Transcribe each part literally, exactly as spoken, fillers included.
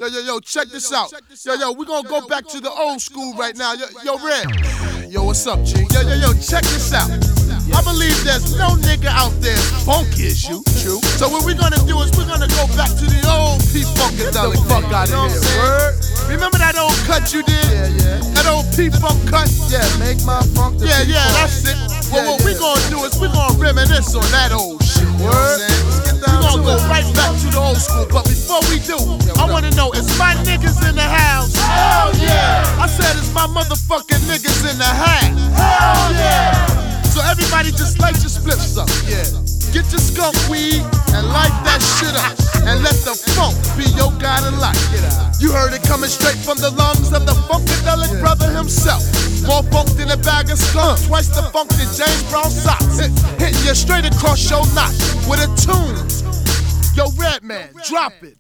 Yo, yo, yo, check this out. Yo, yo, we gonna go back to the old school right now. Yo, yo, Red. Yo, what's up, G? Yo, yo, yo, check this out. I believe there's no nigga out there as funky as you. True. So what we're gonna do is we're gonna go back to the old P-Funkadelic. Get the fuck out of here, word. Remember that old cut you did? Yeah, yeah. That old P-Funk cut? Yeah, make my funk the Yeah, P-Funk. yeah, that's it. Well, Yeah, what yeah. we gonna do is we gonna reminisce on that old shit. You know what I'm saying? We gonna go right back to the old school. But before we do, I wanna know, is my niggas in the house? Hell yeah! I said, is my motherfucking niggas in the house? Hell yeah! So everybody just light your spliffs up. Yeah. Get your skunk weed and light that shit up. And let the funk be your guide of life. You heard it coming straight from the lungs of the Funkadelic yeah. brother himself. More funk than a bag of skunk. Twice the funk than James Brown socks. Hit, hitting you straight across your knot with a tune. Yo, Redman, drop it.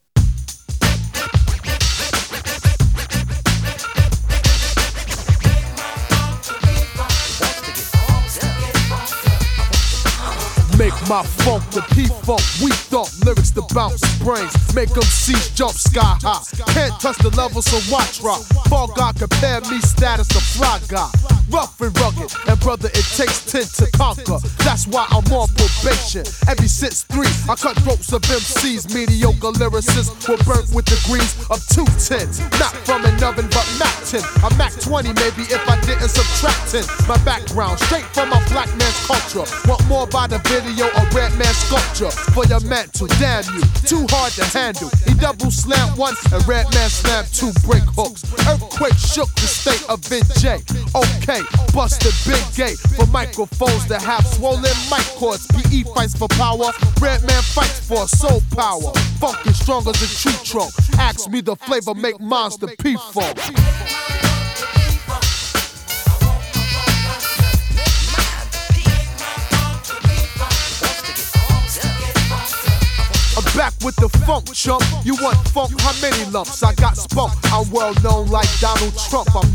Make my funk the P-Funk, we thought lyrics to bounce brains. Make them seas jump sky high. Can't touch the level, so watch rock. Fall God compare me status to fly guy. Rough and rugged, and brother, it takes ten to conquer. That's why I'm on probation. Every since three, I cut ropes of M Cs. Mediocre lyricists were burnt with degrees of two tens. Not from an oven, but Mac ten. I'm Mac twenty, maybe if I didn't subtract ten. My background, straight from my black man's culture. Want more by the video, a red man sculpture for your mantle. Damn you, too hard to handle. He double slammed once, and red man slammed two brick hooks. Earthquake shook the state of N J. Okay, busted big gate for microphones that have swollen mic cords. P E fights for power, red man fights for soul power. Funk is strong as a tree trunk. Ask me the flavor, make monster P-Funk. I'm back with the funk, chump. You want funk? How many lumps? I got spunk. I'm well known like Donald Trump. I'm